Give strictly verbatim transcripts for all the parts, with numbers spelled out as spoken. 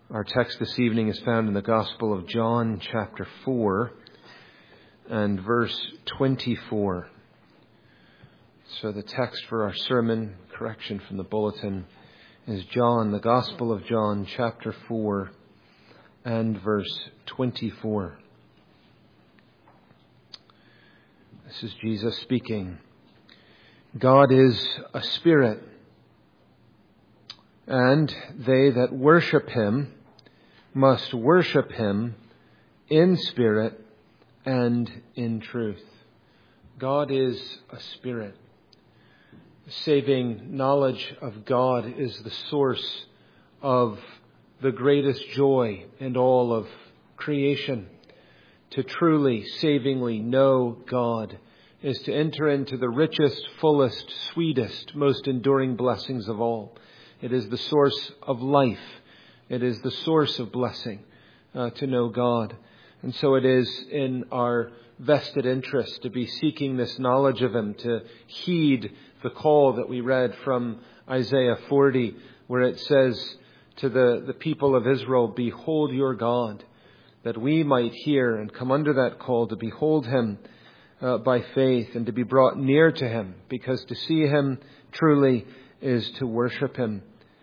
Our text this evening is found in the Gospel of John, chapter four, and verse twenty-four. So the text for our sermon, correction from the bulletin, is John, the Gospel of John, chapter four, and verse twenty-four. This is Jesus speaking. God is a spirit, and they that worship him must worship him in spirit and in truth. God is a spirit. Saving knowledge of God is the source of the greatest joy in all of creation. To truly, savingly know God is to enter into the richest, fullest, sweetest, most enduring blessings of all. It is the source of life. It is the source of blessing uh, to know God. And so it is in our vested interest to be seeking this knowledge of him, to heed the call that we read from Isaiah forty, where it says to the, the people of Israel, "Behold your God," that we might hear and come under that call to behold him uh, by faith and to be brought near to him, because to see him truly is to worship him.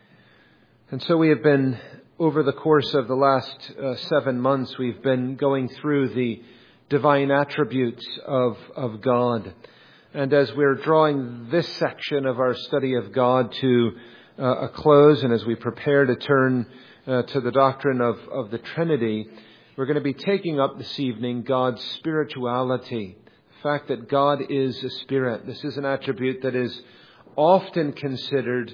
And so we have been, over the course of the last uh, seven months, we've been going through the divine attributes of, of God. And as we're drawing this section of our study of God to uh, a close, and as we prepare to turn uh, to the doctrine of, of the Trinity, we're going to be taking up this evening God's spirituality. The fact that God is a spirit. This is an attribute that is often considered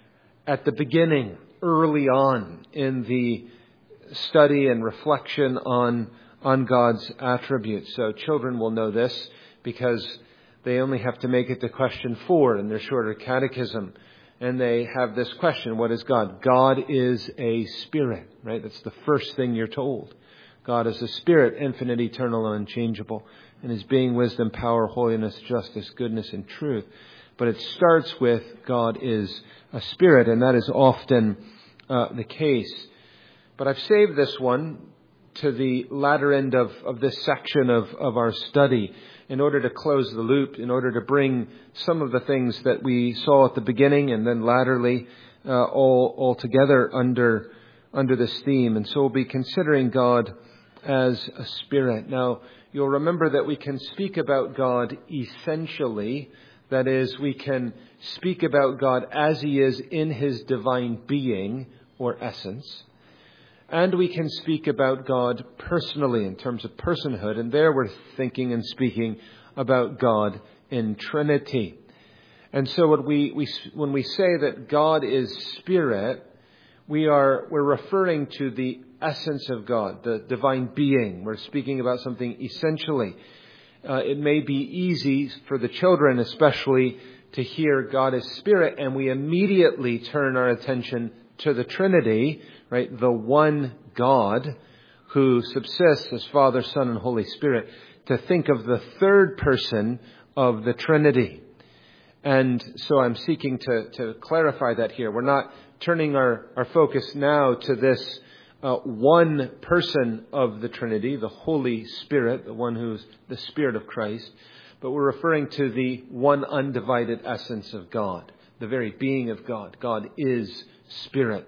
at the beginning, early on in the study and reflection on, on God's attributes. So children will know this because they only have to make it to question four in their shorter catechism. And they have this question: what is God? God is a spirit, right? That's the first thing you're told. God is a spirit, infinite, eternal, and unchangeable, in his being, wisdom, power, holiness, justice, goodness, and truth. But it starts with God is a spirit, and that is often uh, the case. But I've saved this one to the latter end of, of this section of, of our study in order to close the loop, in order to bring some of the things that we saw at the beginning and then latterly uh, all, all together under, under this theme. And so we'll be considering God as a spirit. Now, you'll remember that we can speak about God essentially. That is, we can speak about God as he is in his divine being or essence. And we can speak about God personally in terms of personhood. And there we're thinking and speaking about God in Trinity. And so what we, we, when we say that God is spirit, we are, we're referring to the essence of God, the divine being. We're speaking about something essentially. Uh, it may be easy for the children especially to hear God is spirit, and we immediately turn our attention to the Trinity, right? The one God who subsists as Father, Son, and Holy Spirit, to think of the third person of the Trinity. And so I'm seeking to, to clarify that here. We're not turning our, our focus now to this Uh, one person of the Trinity, the Holy Spirit, the one who's the Spirit of Christ, but we're referring to the one undivided essence of God, the very being of God. God is Spirit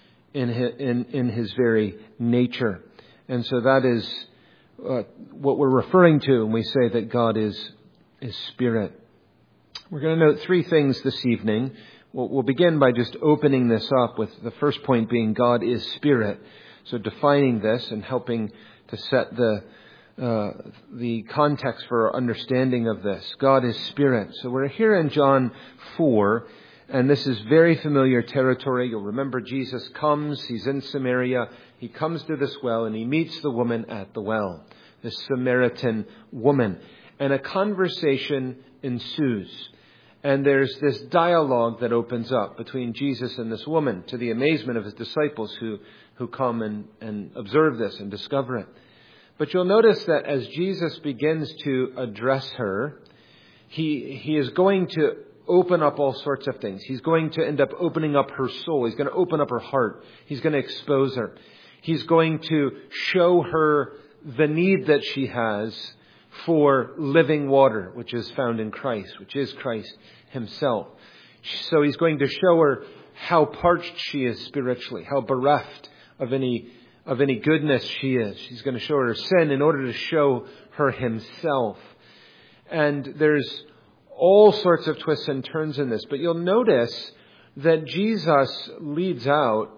in his, in, in his very nature. And so that is uh, what we're referring to when we say that God is, is Spirit. We're going to note three things this evening. We'll, we'll begin by just opening this up with the first point being God is Spirit. So defining this and helping to set the uh, the context for our understanding of this. God is Spirit. So we're here in John four, and this is very familiar territory. You'll remember Jesus comes, he's in Samaria, he comes to this well, and he meets the woman at the well, this Samaritan woman. And a conversation ensues. And there's this dialogue that opens up between Jesus and this woman, to the amazement of his disciples who, who come and, and observe this and discover it. But you'll notice that as Jesus begins to address her, he, he is going to open up all sorts of things. He's going to end up opening up her soul. He's going to open up her heart. He's going to expose her. He's going to show her the need that she has for living water, which is found in Christ, which is Christ himself. So he's going to show her how parched she is spiritually, how bereft of any of any goodness she is. He's going to show her her sin in order to show her himself. And there's all sorts of twists and turns in this. But you'll notice that Jesus leads out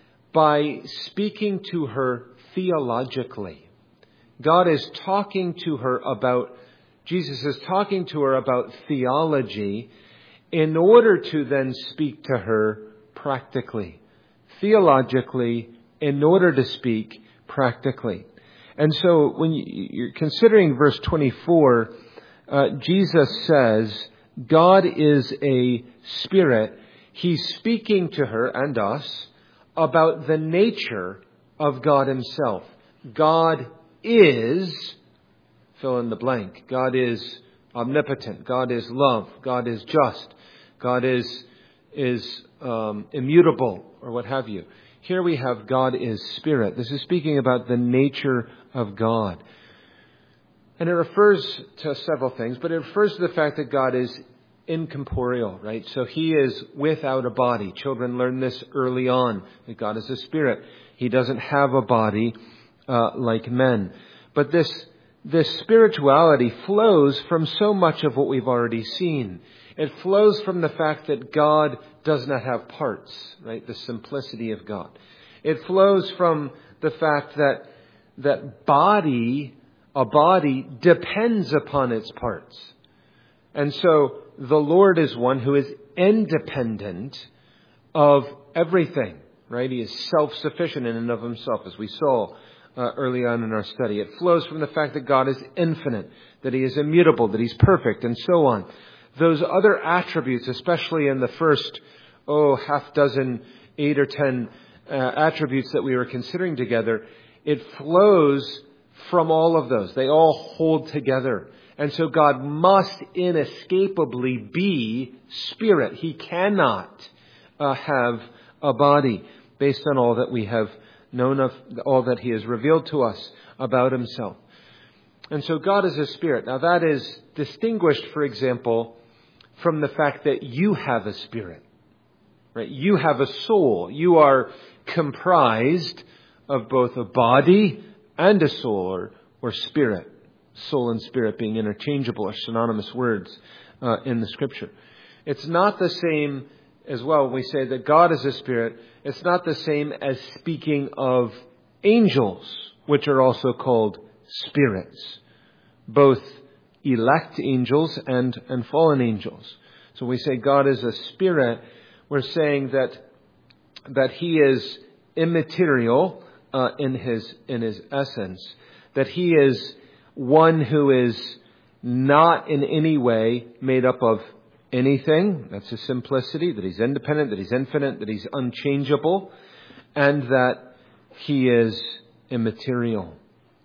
by speaking to her theologically. God is talking to her about, Jesus is talking to her about theology in order to then speak to her practically. Theologically, in order to speak practically. And so when you're considering verse twenty-four, uh, Jesus says, God is a spirit. He's speaking to her and us about the nature of God himself. God is, fill in the blank. God is omnipotent. God is love. God is just. God is, is um, immutable, or what have you. Here we have God is spirit. This is speaking about the nature of God. And it refers to several things, but it refers to the fact that God is incorporeal, right? So he is without a body. Children learn this early on, that God is a spirit. He doesn't have a body uh, like men. But this, this spirituality flows from so much of what we've already seen. It flows from the fact that God does not have parts, right? The simplicity of God. It flows from the fact that that body, a body depends upon its parts. And so the Lord is one who is independent of everything, right? He is self-sufficient in and of himself, as we saw uh, early on in our study. It flows from the fact that God is infinite, that he is immutable, that he's perfect, and so on. Those other attributes, especially in the first, oh, half dozen, eight or ten uh, attributes that we were considering together, it flows from all of those. They all hold together. And so God must inescapably be spirit. He cannot uh, have a body based on all that we have known of, all that he has revealed to us about himself. And so God is a spirit. Now that is distinguished, for example, from the fact that you have a spirit, right? You have a soul. You are comprised of both a body and a soul, or, or spirit. Soul and spirit being interchangeable or synonymous words uh, in the Scripture. It's not the same as well when we say that God is a spirit. It's not the same as speaking of angels, which are also called spirits. Both elect angels and, and fallen angels. So we say God is a spirit. We're saying that that he is immaterial uh, in his in his essence. That he is one who is not in any way made up of anything. That's his simplicity. That he's independent. That he's infinite. That he's unchangeable, and that he is immaterial.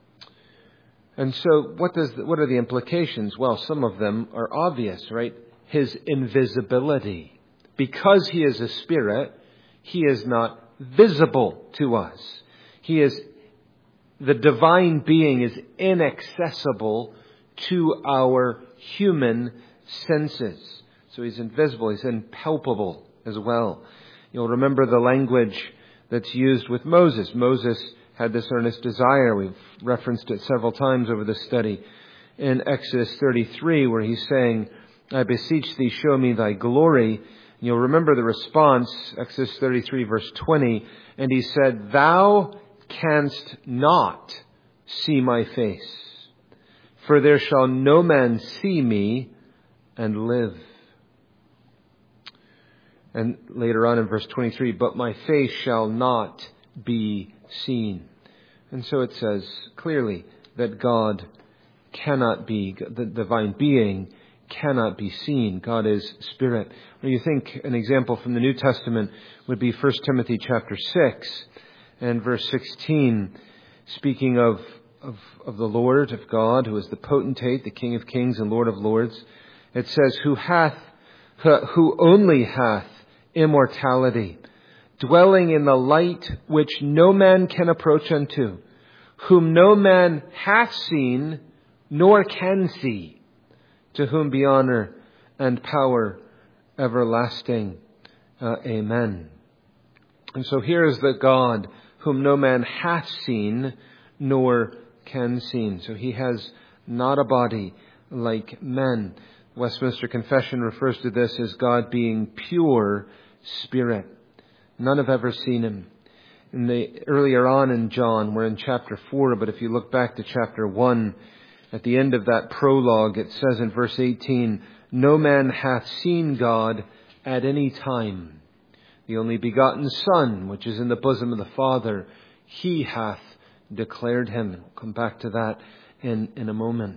And so what does what are the implications? Well, some of them are obvious, right? His invisibility. Because he is a spirit, he is not visible to us. He is, the divine being is inaccessible to our human senses. So he's invisible, he's impalpable as well. You'll remember the language that's used with Moses. Moses had this earnest desire. We've referenced it several times over the study in Exodus thirty-three, where he's saying, I beseech thee, show me thy glory. And you'll remember the response, Exodus thirty-three, verse twenty. And he said, thou canst not see my face, for there shall no man see me and live. And later on in verse twenty-three, but my face shall not be seen. And so it says clearly that God cannot be, the divine being cannot be seen. God is spirit. When you think an example from the New Testament would be First Timothy chapter six and verse sixteen, speaking of, of, of the Lord, of God, who is the potentate, the King of kings and Lord of lords. It says, who hath who only hath immortality, dwelling in the light which no man can approach unto, whom no man hath seen nor can see, to whom be honor and power everlasting. Uh, amen. And so here is the God whom no man hath seen nor can see. So he has not a body like men. Westminster Confession refers to this as God being pure spirit. None have ever seen him. In the, earlier on in John, we're in chapter four, but if you look back to chapter one, at the end of that prologue, it says in verse eighteen, no man hath seen God at any time. The only begotten Son, which is in the bosom of the Father, he hath declared him. We'll come back to that in, in a moment.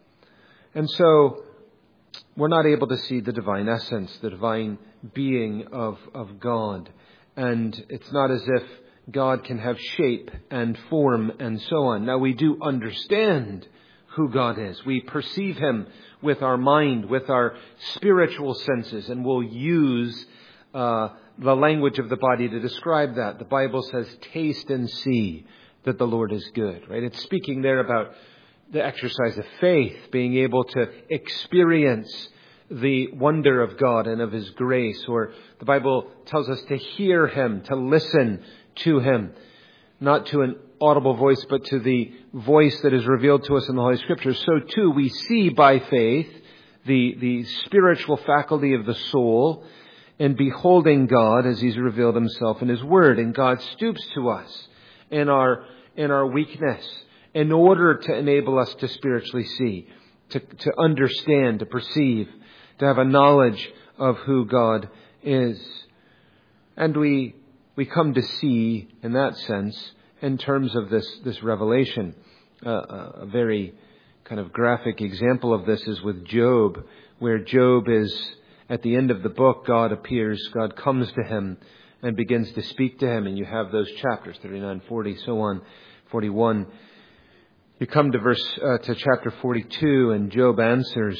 And so, we're not able to see the divine essence, the divine being of, of God. And it's not as if God can have shape and form and so on. Now, we do understand who God is. We perceive him with our mind, with our spiritual senses, and we'll use uh, the language of the body to describe that. The Bible says, taste and see that the Lord is good, right? It's speaking there about the exercise of faith, being able to experience the wonder of God and of his grace. Or the Bible tells us to hear him, to listen to him, not to an audible voice, but to the voice that is revealed to us in the Holy Scriptures. So too, we see by faith the, the spiritual faculty of the soul in beholding God as he's revealed himself in his word. And God stoops to us in our, in our weakness in order to enable us to spiritually see, to, to understand, to perceive, to have a knowledge of who God is. And we, we come to see, in that sense, in terms of this, this revelation. Uh, a very kind of graphic example of this is with Job, where Job is, at the end of the book, God appears, God comes to him and begins to speak to him. And you have those chapters, thirty-nine, forty, so on, forty-one. You come to verse, uh, to chapter forty-two, and Job answers,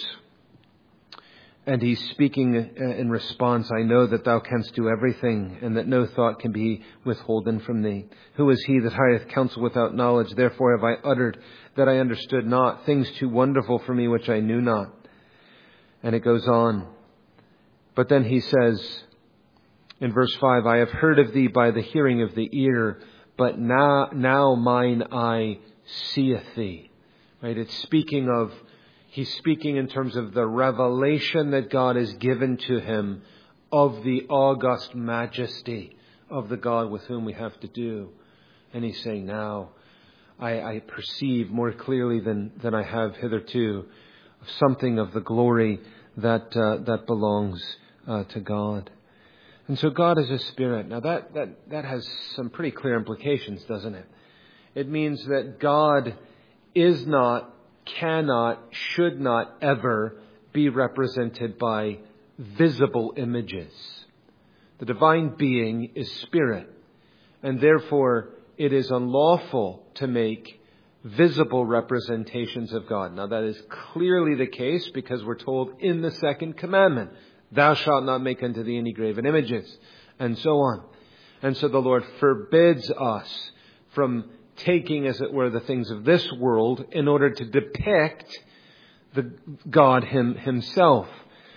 and he's speaking in response, I know that thou canst do everything, and that no thought can be withholden from thee. Who is he that higheth counsel without knowledge? Therefore have I uttered that I understood not, things too wonderful for me which I knew not. And it goes on. But then he says in verse five, I have heard of thee by the hearing of the ear, but now, now mine eye seeth thee. Right? It's speaking of, he's speaking in terms of the revelation that God has given to him of the august majesty of the God with whom we have to do. And he's saying, now I, I perceive more clearly than, than I have hitherto something of the glory that, uh, that belongs uh, to God. And so God is a spirit. Now that, that, that has some pretty clear implications, doesn't it? It means that God is not, cannot, should not ever be represented by visible images. The divine being is spirit, and therefore it is unlawful to make visible representations of God. Now that is clearly the case because we're told in the second commandment, thou shalt not make unto thee any graven images, and so on. And so the Lord forbids us from taking, as it were, the things of this world in order to depict the God him, himself.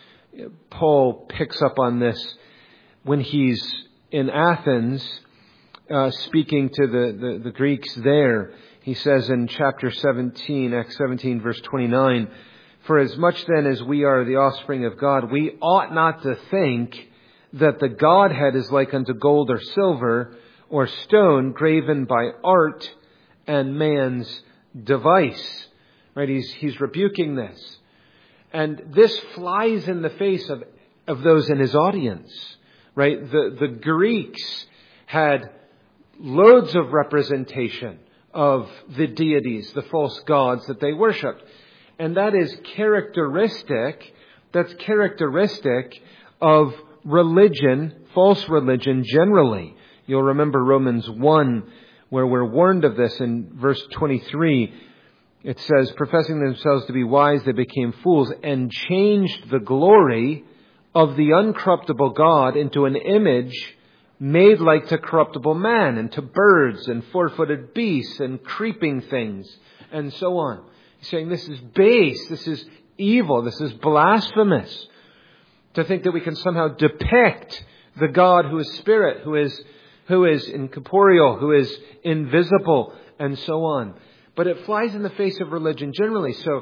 Paul picks up on this when he's in Athens, uh, speaking to the, the, the Greeks there. He says in chapter seventeen, Acts seventeen, verse twenty-nine, for as much then as we are the offspring of God, we ought not to think that the Godhead is like unto gold or silver, or stone graven by art and man's device. Right? He's, he's rebuking this. And this flies in the face of, of those in his audience. Right? The, the Greeks had loads of representation of the deities, the false gods that they worshipped. And that is characteristic, that's characteristic of religion, false religion generally. You'll remember Romans one, where we're warned of this in verse twenty-three. It says, professing themselves to be wise, they became fools and changed the glory of the uncorruptible God into an image made like to corruptible man, and to birds and four-footed beasts and creeping things, and so on. He's saying this is base, this is evil, this is blasphemous. To think that we can somehow depict the God who is spirit, who is who is incorporeal, who is invisible, and so on. But it flies in the face of religion generally. So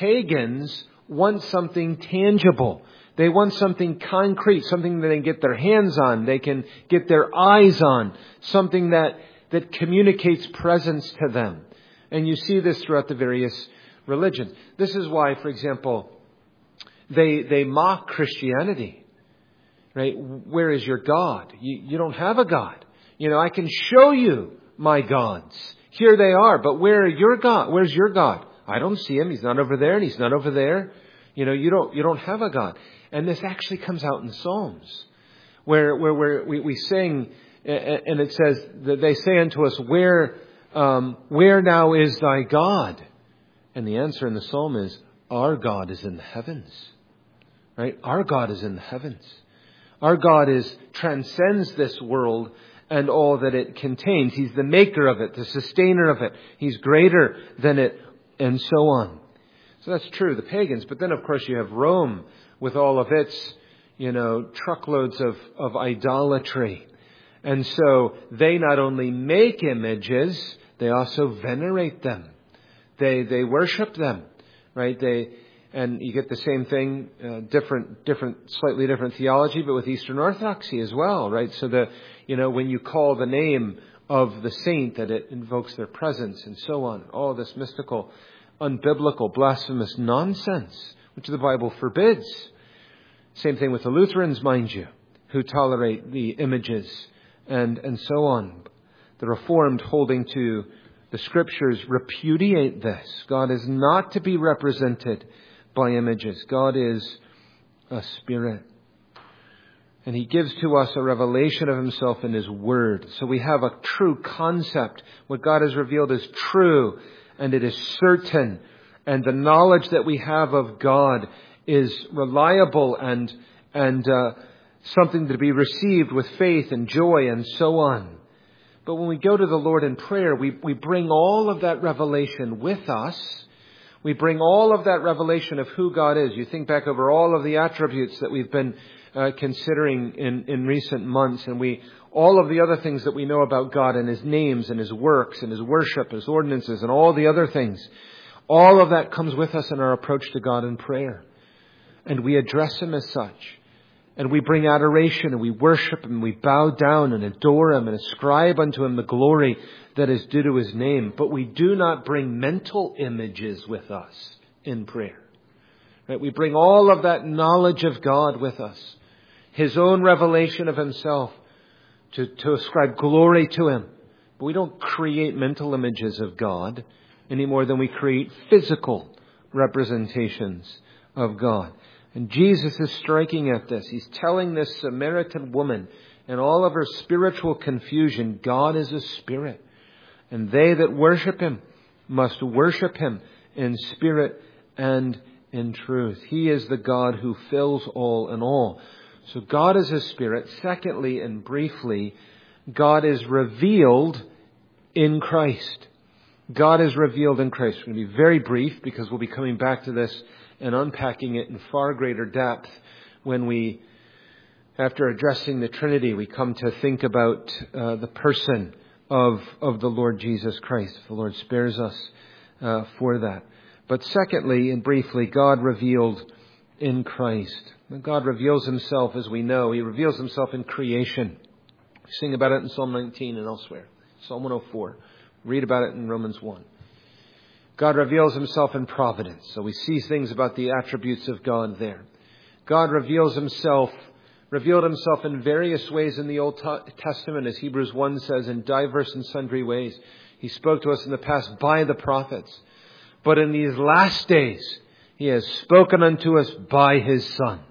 pagans want something tangible. They want something concrete, something that they can get their hands on, they can get their eyes on, something that, that communicates presence to them. And you see this throughout the various religions. This is why, for example, they they mock Christianity. Right? Where is your God? You, you don't have a God. You know, I can show you my gods. Here they are, but where are your God? Where's your God? I don't see him. He's not over there, and he's not over there. You know, you don't you don't have a God. And this actually comes out in the Psalms, where where, where we, we sing, and it says that they say unto us, "Where um, where now is thy God?" And the answer in the Psalm is, "Our God is in the heavens." Right? Our God is in the heavens. Our God is transcends this world and all that it contains. He's the maker of it, the sustainer of it. He's greater than it, and so on. So that's true, the pagans. But then, of course, you have Rome with all of its, you know, truckloads of, of idolatry. And so they not only make images, they also venerate them. They they worship them, right? They and you get the same thing, uh, different, different, slightly different theology, but with Eastern Orthodoxy as well, right? So the, you know, when you call the name of the saint, that it invokes their presence and so on. All this mystical, unbiblical, blasphemous nonsense, which the Bible forbids. Same thing with the Lutherans, mind you, who tolerate the images and, and so on. The Reformed, holding to the Scriptures, repudiate this. God is not to be represented by images. God is a spirit. And He gives to us a revelation of Himself in His Word. So we have a true concept. What God has revealed is true, and it is certain. And the knowledge that we have of God is reliable and and uh, something to be received with faith and joy and so on. But when we go to the Lord in prayer, we, we bring all of that revelation with us. We bring all of that revelation of who God is. You think back over all of the attributes that we've been uh, considering in, in recent months, and we all of the other things that we know about God and His names and His works and His worship, His ordinances and all the other things. All of that comes with us in our approach to God in prayer. And we address Him as such. And we bring adoration and we worship Him, we bow down and adore Him and ascribe unto Him the glory that is due to His name. But we do not bring mental images with us in prayer. Right? We bring all of that knowledge of God with us. His own revelation of Himself to, to ascribe glory to Him. But we don't create mental images of God any more than we create physical representations of God. And Jesus is striking at this. He's telling this Samaritan woman, in all of her spiritual confusion, God is a spirit. And they that worship Him must worship Him in spirit and in truth. He is the God who fills all in all. So God is a spirit. Secondly, and briefly, God is revealed in Christ. God is revealed in Christ. We're going to be very brief because we'll be coming back to this and unpacking it in far greater depth when we, after addressing the Trinity, we come to think about uh, the person of of the Lord Jesus Christ. If the Lord spares us uh, for that. But secondly, and briefly, God revealed in Christ. God reveals Himself, as we know. He reveals Himself in creation. We sing about it in Psalm nineteen and elsewhere. Psalm one oh four. Read about it in Romans one. God reveals Himself in providence. So we see things about the attributes of God there. God reveals Himself, revealed Himself in various ways in the Old Testament, as Hebrews one says, in diverse and sundry ways. He spoke to us in the past by the prophets. But in these last days, He has spoken unto us by His Son.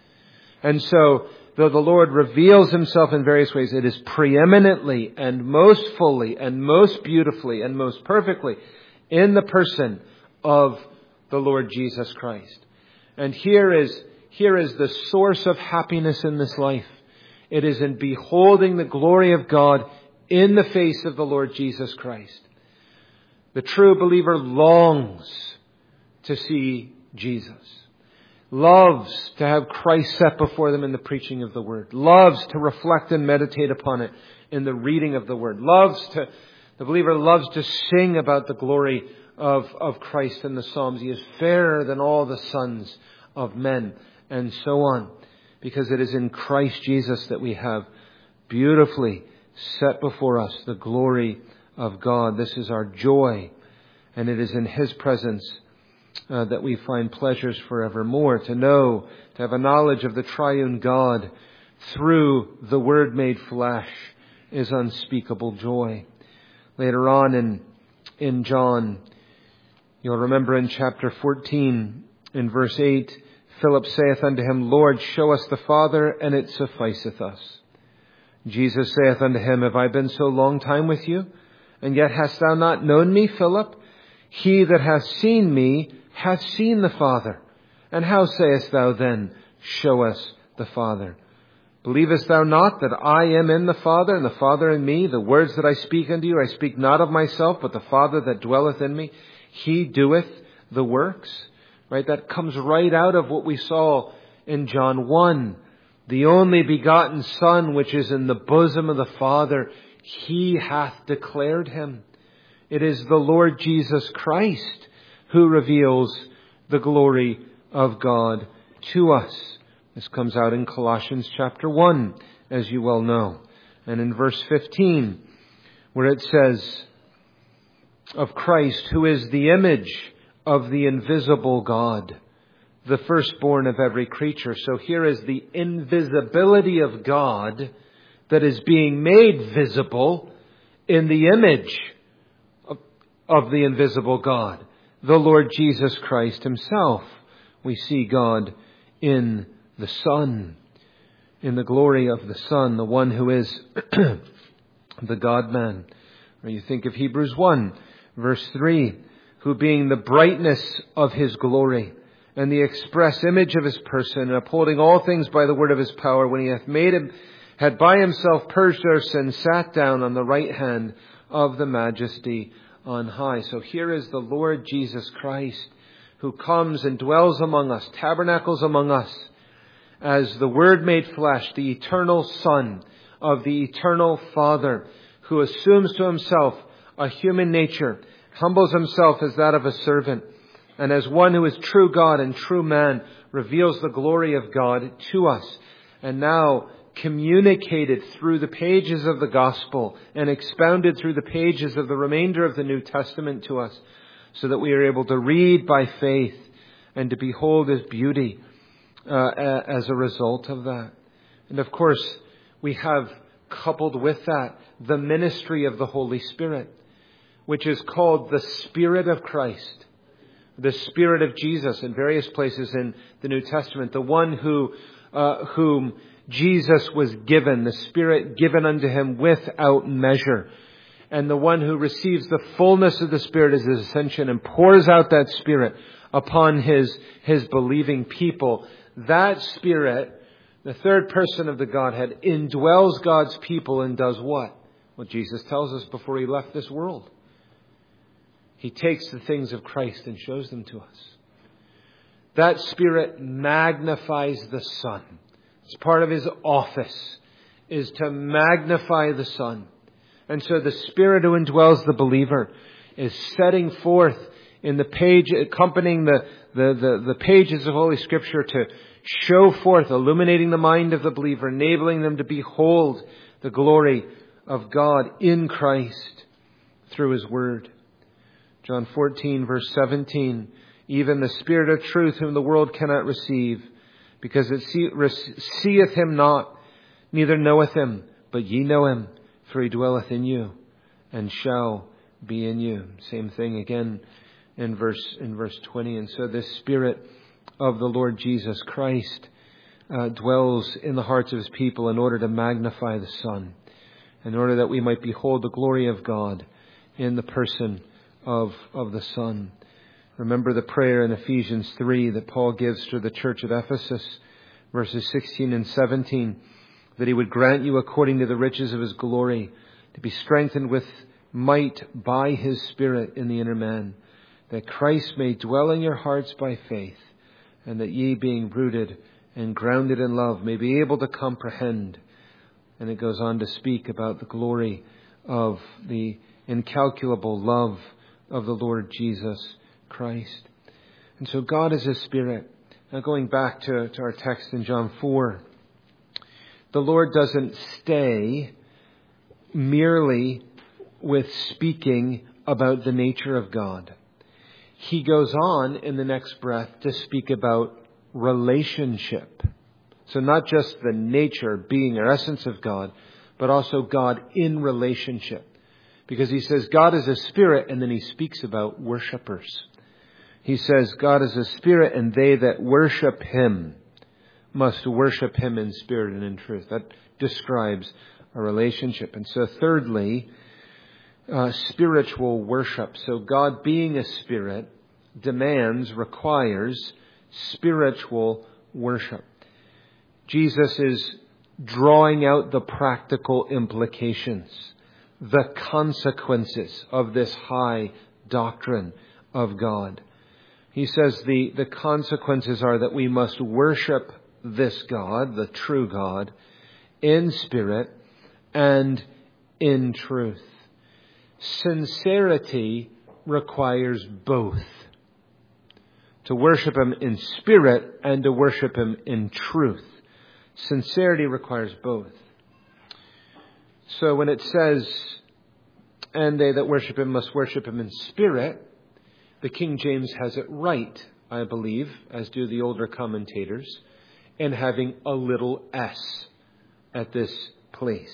And so, though the Lord reveals Himself in various ways, it is preeminently and most fully and most beautifully and most perfectly in the person of the Lord Jesus Christ. And here is here is the source of happiness in this life. It is in beholding the glory of God in the face of the Lord Jesus Christ. The true believer longs to see Jesus. Loves to have Christ set before them in the preaching of the Word. Loves to reflect and meditate upon it in the reading of the Word. Loves to, the believer loves to sing about the glory of, of Christ in the Psalms. He is fairer than all the sons of men, and so on. Because it is in Christ Jesus that we have beautifully set before us the glory of God. This is our joy, and it is in His presence uh, that we find pleasures forevermore. To know, to have a knowledge of the triune God through the Word made flesh is unspeakable joy. Later on in, in John, you'll remember in chapter fourteen, in verse eight, Philip saith unto him, Lord, show us the Father, and it sufficeth us. Jesus saith unto him, Have I been so long time with you, and yet hast thou not known me, Philip? He that hath seen me hath seen the Father. And how sayest thou then, Show us the Father? Believest thou not that I am in the Father, and the Father in me? The words that I speak unto you, I speak not of myself, but the Father that dwelleth in me, He doeth the works. Right? That comes right out of what we saw in John one. The only begotten Son, which is in the bosom of the Father, He hath declared Him. It is the Lord Jesus Christ who reveals the glory of God to us. This comes out in Colossians chapter one, as you well know. And in verse fifteen, where it says, of Christ, who is the image of the invisible God, the firstborn of every creature. So here is the invisibility of God that is being made visible in the image of, of the invisible God, the Lord Jesus Christ Himself. We see God in the Son, in the glory of the Son, the one who is the God-man. Or you think of Hebrews one, verse three, who being the brightness of His glory and the express image of His person, and upholding all things by the word of His power, when He hath made Him, had by Himself purged our sins, sat down on the right hand of the Majesty on high. So here is the Lord Jesus Christ, who comes and dwells among us, tabernacles among us, as the Word made flesh, the eternal Son of the eternal Father, who assumes to Himself a human nature, humbles Himself as that of a servant, and as one who is true God and true man, reveals the glory of God to us, and now communicated through the pages of the Gospel and expounded through the pages of the remainder of the New Testament to us, so that we are able to read by faith and to behold His beauty uh, as a result of that. And of course, we have coupled with that the ministry of the Holy Spirit, which is called the Spirit of Christ, the Spirit of Jesus in various places in the New Testament, the one who, uh, whom Jesus was given, the Spirit given unto Him without measure, and the one who receives the fullness of the Spirit as His ascension and pours out that Spirit upon His, His believing people. That Spirit, the third person of the Godhead, indwells God's people and does what? Well, Jesus tells us before He left this world. He takes the things of Christ and shows them to us. That Spirit magnifies the Son. It's part of His office, is to magnify the Son. And so the Spirit who indwells the believer is setting forth in the page, accompanying the, the, the, the pages of Holy Scripture to show forth, illuminating the mind of the believer, enabling them to behold the glory of God in Christ through His Word. John fourteen, verse seventeen, even the Spirit of truth whom the world cannot receive, because it seeth Him not, neither knoweth Him, but ye know Him, for He dwelleth in you, and shall be in you. Same thing again in verse in verse twenty. And so this Spirit of the Lord Jesus Christ uh, dwells in the hearts of His people in order to magnify the Son, in order that we might behold the glory of God in the person of, of the Son. Remember the prayer in Ephesians three that Paul gives to the church at Ephesus, verses sixteen and seventeen, that he would grant you according to the riches of his glory to be strengthened with might by his Spirit in the inner man, that Christ may dwell in your hearts by faith, and that ye, being rooted and grounded in love, may be able to comprehend. And it goes on to speak about the glory of the incalculable love of the Lord Jesus Christ. And so God is a Spirit. Now going back to, to our text in John four, the Lord doesn't stay merely with speaking about the nature of God. He goes on in the next breath to speak about relationship. So not just the nature, being, or essence of God, but also God in relationship. Because he says God is a spirit, and then he speaks about worshipers. He says God is a spirit, and they that worship him must worship him in spirit and in truth. That describes a relationship. And so thirdly, uh, spiritual worship. So God being a spirit demands, requires spiritual worship. Jesus is drawing out the practical implications, the consequences of this high doctrine of God. He says the, the consequences are that we must worship this God, the true God, in spirit and in truth. Sincerity requires both. To worship him in spirit and to worship him in truth. Sincerity requires both. So when it says, and they that worship him must worship him in spirit, the King James has it right, I believe, as do the older commentators, in having a little s at this place.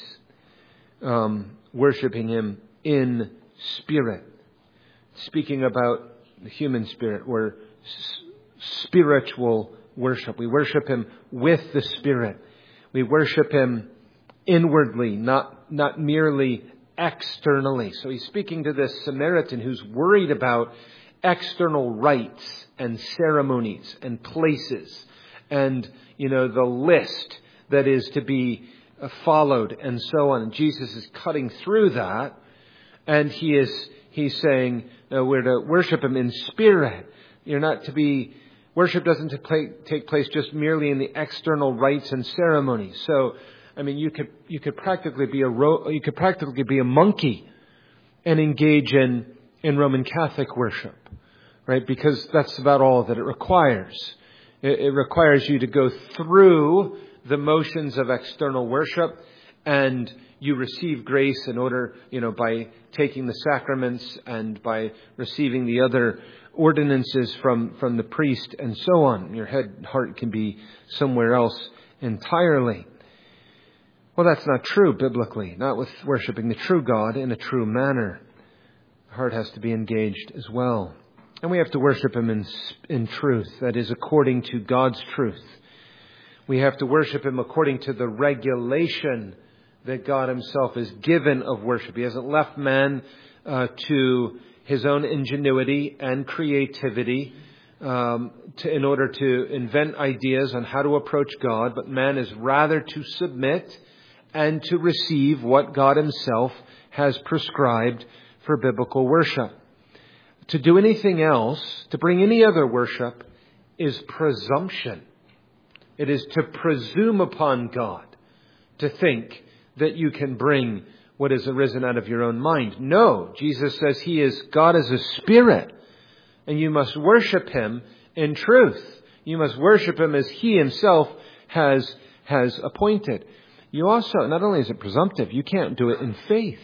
Um, worshiping him in spirit. Speaking about the human spirit, or s- spiritual worship. We worship him with the Spirit. We worship him inwardly, not, not merely externally. So he's speaking to this Samaritan who's worried about external rites and ceremonies and places and, you know, the list that is to be followed and so on. And Jesus is cutting through that, and he is he's saying, no, we're to worship him in spirit. You're not to be Worship doesn't take place just merely in the external rites and ceremonies. So, I mean, you could you could practically be a you could practically be a monkey and engage in in Roman Catholic worship, right? Because that's about all that it requires. It, it requires you to go through the motions of external worship, and you receive grace in order, you know, by taking the sacraments and by receiving the other ordinances from, from the priest and so on. Your head, heart can be somewhere else entirely. Well, that's not true biblically, not with worshiping the true God in a true manner. The heart has to be engaged as well. And we have to worship him in, in truth, that is, according to God's truth. We have to worship him according to the regulation that God himself has given of worship. He hasn't left man uh, to his own ingenuity and creativity um, to, in order to invent ideas on how to approach God, but man is rather to submit and to receive what God himself has prescribed for biblical worship. To do anything else, to bring any other worship, is presumption. It is to presume upon God, to think that you can bring what has arisen out of your own mind. No, Jesus says he is, God is a spirit, and you must worship him in truth. You must worship him as he himself has, has appointed. You also, not only is it presumptive, you can't do it in faith.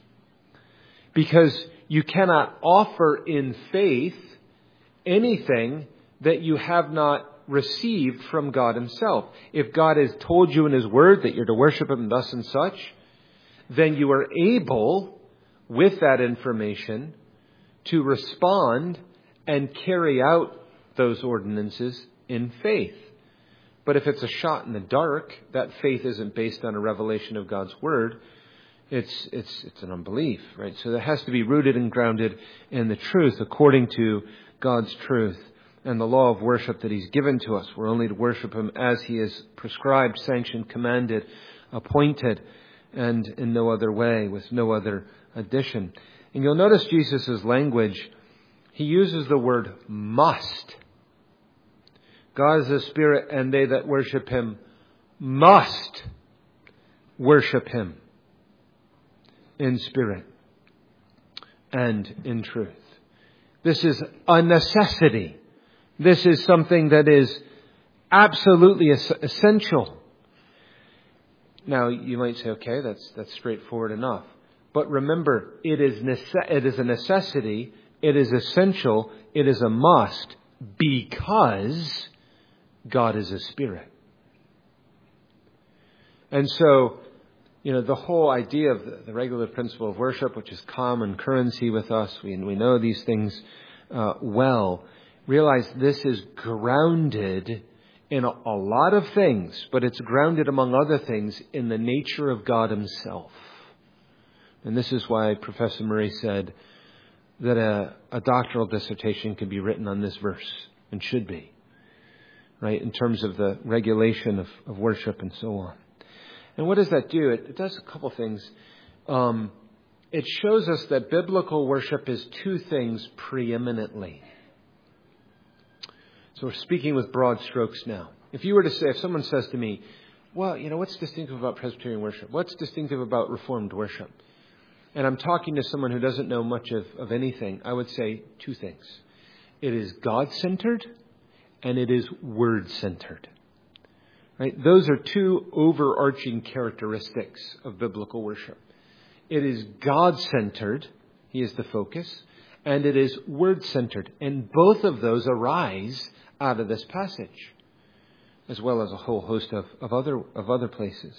Because you cannot offer in faith anything that you have not received from God himself. If God has told you in his word that you're to worship him thus and such, then you are able, with that information, to respond and carry out those ordinances in faith. But if it's a shot in the dark, that faith isn't based on a revelation of God's word, it's it's it's an unbelief, right? So that has to be rooted and grounded in the truth, according to God's truth and the law of worship that He's given to us. We're only to worship Him as He has prescribed, sanctioned, commanded, appointed, and in no other way, with no other addition. And you'll notice Jesus' language. He uses the word must. God is a spirit, and they that worship Him must worship Him in spirit and in truth. This is a necessity. This is something that is absolutely essential. Now, you might say, okay, that's that's straightforward enough. But remember, it is nece- it is a necessity, it is essential, it is a must, because God is a spirit. And so, you know, the whole idea of the, the regulative principle of worship, which is common currency with us, we, we know these things uh, well, realize this is grounded in a, a lot of things, but it's grounded, among other things, in the nature of God Himself. And this is why Professor Murray said that a, a doctoral dissertation could be written on this verse, and should be, right, in terms of the regulation of, of worship and so on. And what does that do? It, it does a couple things. Um, it shows us that biblical worship is two things preeminently. So we're speaking with broad strokes now. If you were to say, if someone says to me, well, you know, what's distinctive about Presbyterian worship? What's distinctive about Reformed worship? And I'm talking to someone who doesn't know much of, of anything, I would say two things. It is God-centered and it is Word-centered. Right? Those are two overarching characteristics of biblical worship. It is God-centered, He is the focus, and it is Word-centered. And both of those arise out of this passage, as well as a whole host of, of other of other places.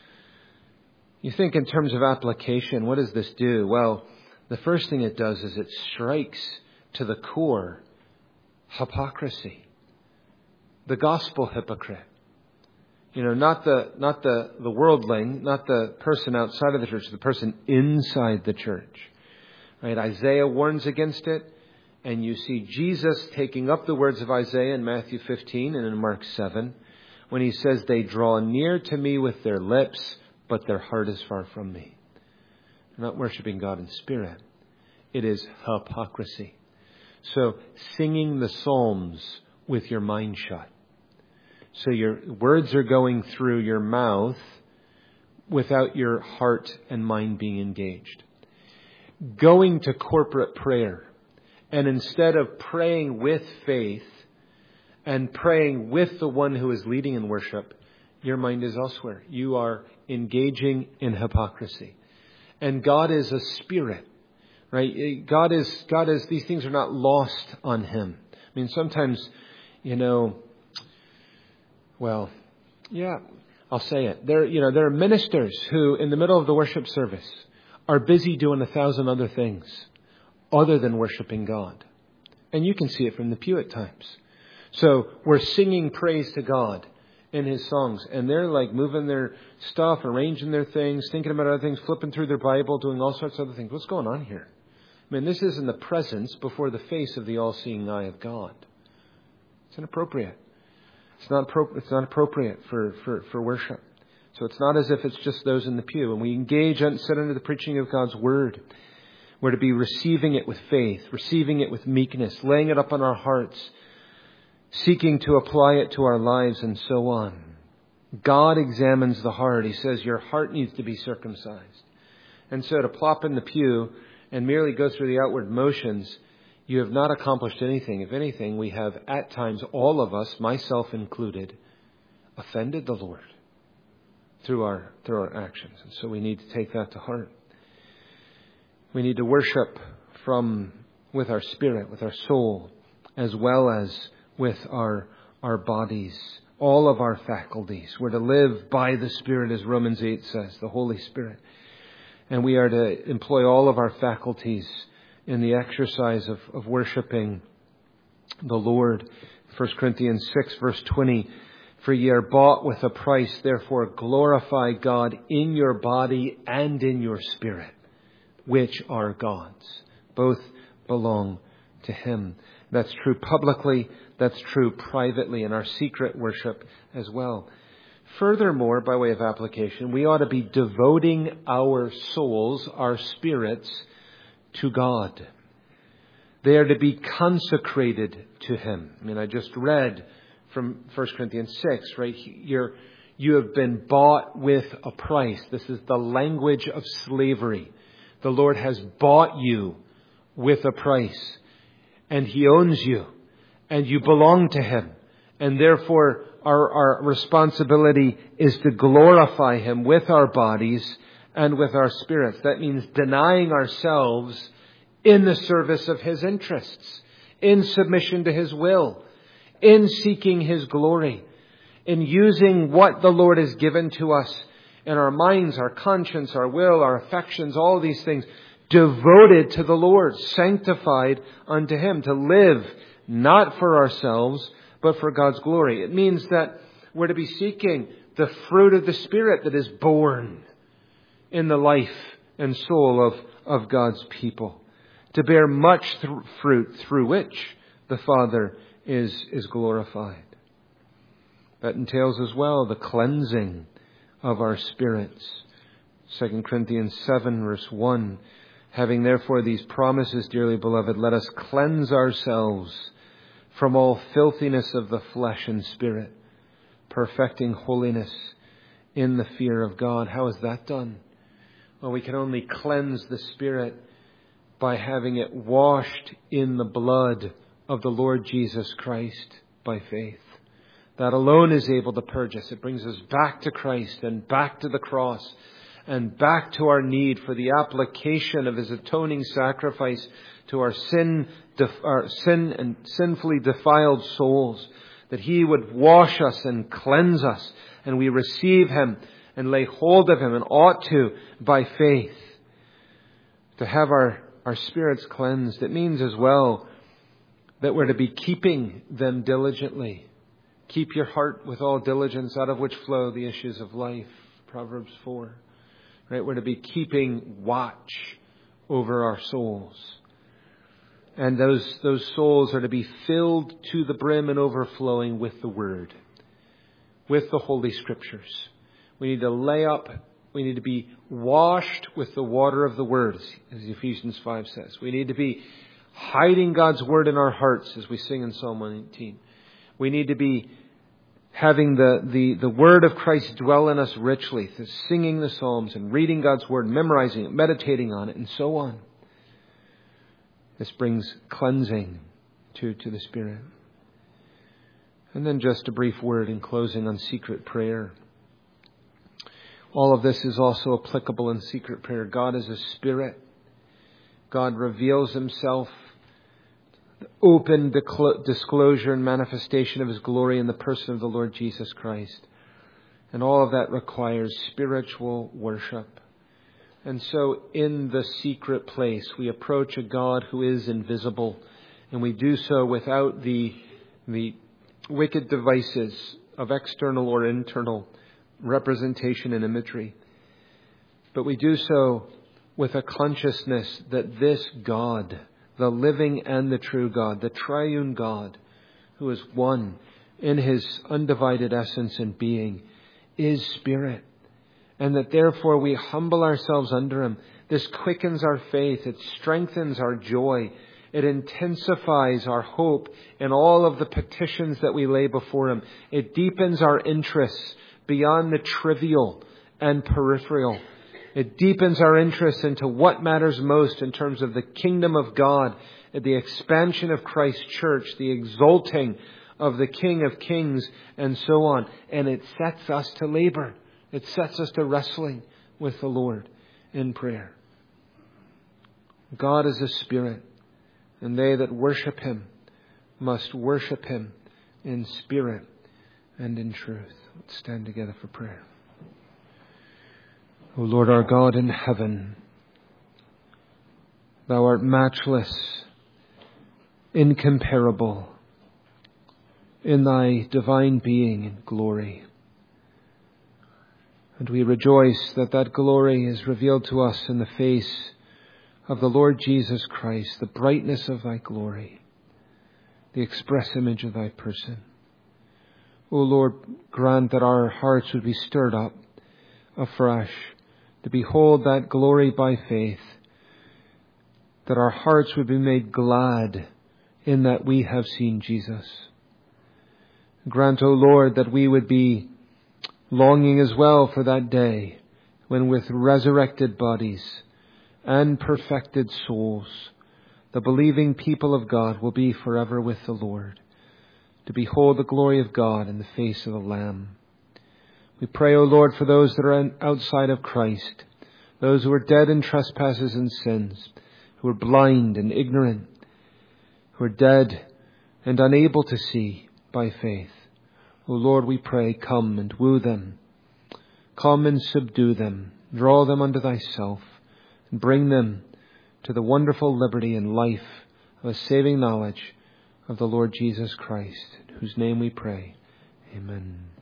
You think in terms of application, what does this do? Well, the first thing it does is it strikes to the core hypocrisy. The gospel hypocrite. You know, not the not the, the worldling, not the person outside of the church, the person inside the church. Right? Isaiah warns against it, and you see Jesus taking up the words of Isaiah in Matthew fifteen and in Mark seven, when He says, they draw near to me with their lips, but their heart is far from me. They're not worshiping God in spirit. It is hypocrisy. So, singing the Psalms with your mind shut. So your words are going through your mouth without your heart and mind being engaged. Going to corporate prayer, and instead of praying with faith and praying with the one who is leading in worship, your mind is elsewhere. You are engaging in hypocrisy. And God is a spirit, right? God is, God is, these things are not lost on Him. I mean, sometimes, you know, well, yeah, I'll say it. There, you know, there are ministers who, in the middle of the worship service, are busy doing a thousand other things other than worshiping God. And you can see it from the pew at times. So we're singing praise to God in His songs, and they're like moving their stuff, arranging their things, thinking about other things, flipping through their Bible, doing all sorts of other things. What's going on here? I mean, this is in the presence before the face of the all-seeing eye of God. It's inappropriate. It's not, pro- it's not appropriate for, for, for worship. So it's not as if it's just those in the pew. And we engage and sit under the preaching of God's Word. We're to be receiving it with faith, receiving it with meekness, laying it up on our hearts, seeking to apply it to our lives, and so on. God examines the heart. He says your heart needs to be circumcised. And so to plop in the pew and merely go through the outward motions, you have not accomplished anything. If anything, we have at times, all of us, myself included, offended the Lord through our through our actions. And so we need to take that to heart. We need to worship from with our spirit, with our soul, as well as with our our bodies, all of our faculties. We're to live by the Spirit, as Romans eight says, the Holy Spirit. And we are to employ all of our faculties in the exercise of, of worshiping the Lord. First Corinthians six, verse twenty For ye are bought with a price, therefore glorify God in your body and in your spirit, which are God's. Both belong to Him. That's true publicly, that's true privately in our secret worship as well. Furthermore, by way of application, we ought to be devoting our souls, our spirits, to God. They are to be consecrated to Him. I mean, I just read from First Corinthians six, right? You're, you have been bought with a price. This is the language of slavery. The Lord has bought you with a price, and He owns you, and you belong to Him. And therefore, our, our responsibility is to glorify Him with our bodies and with our spirits. That means denying ourselves in the service of His interests, in submission to His will, in seeking His glory, in using what the Lord has given to us in our minds, our conscience, our will, our affections, all these things, devoted to the Lord, sanctified unto Him, to live not for ourselves, but for God's glory. It means that we're to be seeking the fruit of the Spirit that is born in the life and soul of, of God's people, to bear much th- fruit through which the Father is, is glorified. That entails as well the cleansing of our spirits. Second Corinthians seven verse one, having therefore these promises, dearly beloved, let us cleanse ourselves from all filthiness of the flesh and spirit, perfecting holiness in the fear of God. How is that done? Well, we can only cleanse the spirit by having it washed in the blood of the Lord Jesus Christ by faith. That alone is able to purge us. It brings us back to Christ and back to the cross and back to our need for the application of His atoning sacrifice to our sin, our sin and sinfully defiled souls, that He would wash us and cleanse us, and we receive Him and lay hold of Him, and ought to by faith, to have our, our spirits cleansed. It means as well that we're to be keeping them diligently. Keep your heart with all diligence, out of which flow the issues of life. Proverbs four. Right? We're to be keeping watch over our souls. And those, those souls are to be filled to the brim and overflowing with the Word, with the Holy Scriptures. We need to lay up, we need to be washed with the water of the Word, as Ephesians five says. We need to be hiding God's Word in our hearts, as we sing in Psalm one eighteen. We need to be having the, the, the Word of Christ dwell in us richly, singing the Psalms and reading God's Word, memorizing it, meditating on it, and so on. This brings cleansing to, to the Spirit. And then just a brief word in closing on secret prayer. All of this is also applicable in secret prayer. God is a Spirit. God reveals Himself, the open disclosure and manifestation of His glory in the person of the Lord Jesus Christ. And all of that requires spiritual worship. And so in the secret place, we approach a God who is invisible, and we do so without the, the wicked devices of external or internal representation and imagery. But we do so with a consciousness that this God, the living and the true God, the triune God, who is one in His undivided essence and being, is Spirit. And that therefore we humble ourselves under Him. This quickens our faith. It strengthens our joy. It intensifies our hope in all of the petitions that we lay before Him. It deepens our interests beyond the trivial and peripheral. It deepens our interest into what matters most in terms of the kingdom of God, the expansion of Christ's church, the exalting of the King of Kings, and so on. And it sets us to labor. It sets us to wrestling with the Lord in prayer. God is a Spirit, and they that worship Him must worship Him in spirit and in truth. Let's stand together for prayer. O Lord our God in heaven, Thou art matchless, incomparable, in thy divine being and glory. And we rejoice that that glory is revealed to us in the face of the Lord Jesus Christ, the brightness of thy glory, the express image of thy person. O Lord, grant that our hearts would be stirred up afresh to behold that glory by faith, that our hearts would be made glad in that we have seen Jesus. Grant, O Lord, that we would be longing as well for that day when with resurrected bodies and perfected souls, the believing people of God will be forever with the Lord, to behold the glory of God in the face of the Lamb. We pray, O Lord, for those that are outside of Christ, those who are dead in trespasses and sins, who are blind and ignorant, who are dead and unable to see by faith. O Lord, we pray, come and woo them. Come and subdue them. Draw them unto thyself and bring them to the wonderful liberty and life of a saving knowledge of the Lord Jesus Christ, in whose name we pray. Amen.